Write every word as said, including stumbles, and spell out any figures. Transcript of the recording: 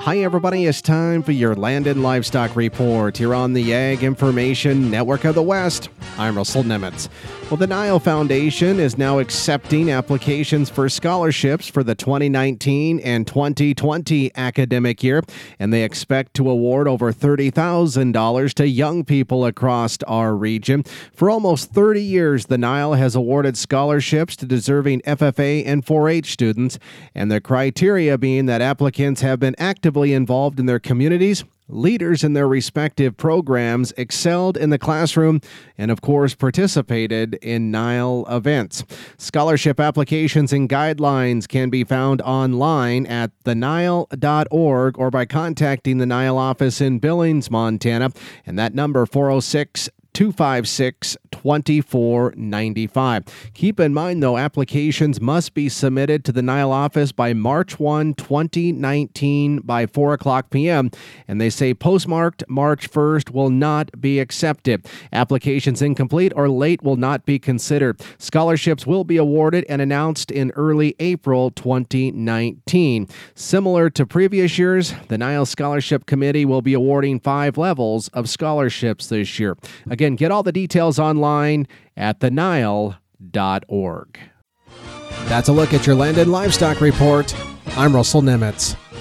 Hi, everybody. It's time for your Land and Livestock Report here on the Ag Information Network of the West. I'm Russell Nemitz. Well, the Nile Foundation is now accepting applications for scholarships for the twenty nineteen and twenty twenty academic year, and they expect to award over thirty thousand dollars to young people across our region. For almost thirty years, the Nile has awarded scholarships to deserving F F A and four H students, and the criteria being that applicants have been actively involved in their communities, leaders in their respective programs, excelled in the classroom, and of course participated in Nile events. Scholarship applications and guidelines can be found online at the nile dot org or by contacting the Nile office in Billings, Montana, and that number four oh six, two five six, two four nine five. Keep in mind, though, applications must be submitted to the Nile office by March first, twenty nineteen by four o'clock p.m., and they say postmarked March first will not be accepted. Applications incomplete or late will not be considered. Scholarships will be awarded and announced in early April twenty nineteen. Similar to previous years, the Nile Scholarship Committee will be awarding five levels of scholarships this year. Again, get all the details online at the nile dot org. That's a look at your Land and Livestock Report. I'm Russell Nemitz.